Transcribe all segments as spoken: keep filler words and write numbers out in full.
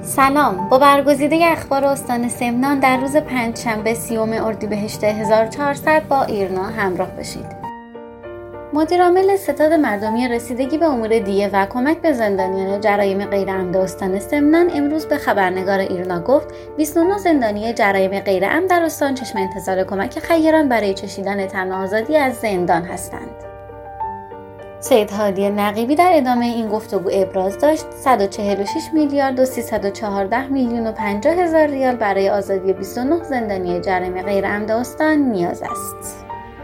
سلام، با برگزیده اخبار استان سمنان در روز پنجشنبه سیوم اردیبهشت هزار و چهارصد با ایرنا همراه بشید. مدیرعامل ستاد مردمی رسیدگی به امور دیه و کمک به زندانیان جرایم غیرعمد استان سمنان امروز به خبرنگار ایرنا گفت بیست و نه زندانی جرایم غیرعمد در استان چشم انتظار کمک خیران برای چشیدن طعم آزادی از زندان هستند. سید هادی نقیبی در ادامه این گفتگو ابراز داشت صد و چهل و شش میلیارد و سیصد و چهارده میلیون و پنجاه هزار ریال برای آزادی بیست و نه زندانی جرایم غیرعمد استان نیاز است.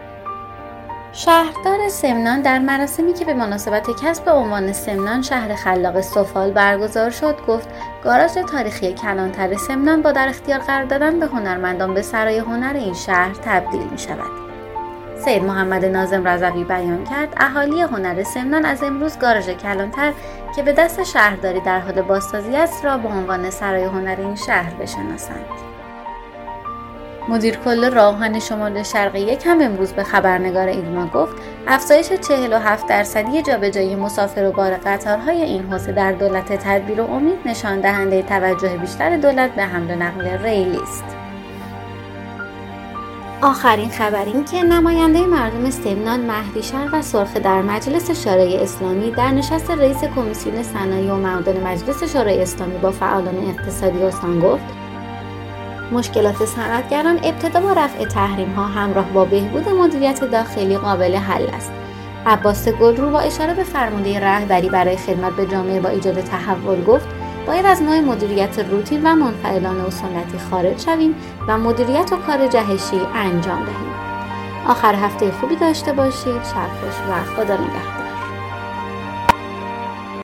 شهردار سمنان در مراسمی که به مناسبت کسب عنوان سمنان شهر خلاق سفال برگزار شد گفت گاراژ تاریخی کلانتر سمنان با در اختیار قرار دادن به هنرمندان به سرای هنر این شهر تبدیل می شود. سید محمد ناظم رضوی بیان کرد اهالی هنر سمنان از امروز گاراژ کلانتر که به دست شهرداری در حال بازسازی است را به عنوان سرای هنر این شهر بشناسند. مدیر کل راهان شمال شرقی یک هم امروز به خبرنگار ایرنا گفت افزایش چهل و هفت درصدی جابجایی مسافر و بار قطارهای این حوزه در دولت تدبیر و امید نشان دهنده توجه بیشتر دولت به حمل و نقل ریلی است. آخرین خبر این که نماینده مردم سمنان مهدی شر و سرخه در مجلس شورای اسلامی در نشست رئیس کمیسیون صنایع و معادن مجلس شورای اسلامی با فعالان اقتصادی استان گفت مشکلات صنعتگران ابتدا با رفع تحریم ها همراه با بهبود مدیریت داخلی قابل حل است. عباس گلرو با اشاره به فرمانده رهبری برای خدمت به جامعه با ایجاد تحول گفت باید از نوع مدیریت روتین و منفعلانه و سنتی خارج شویم و مدیریت و کار جهشی انجام دهیم. آخر هفته خوبی داشته باشید. شب خوش و خدا نگهدار.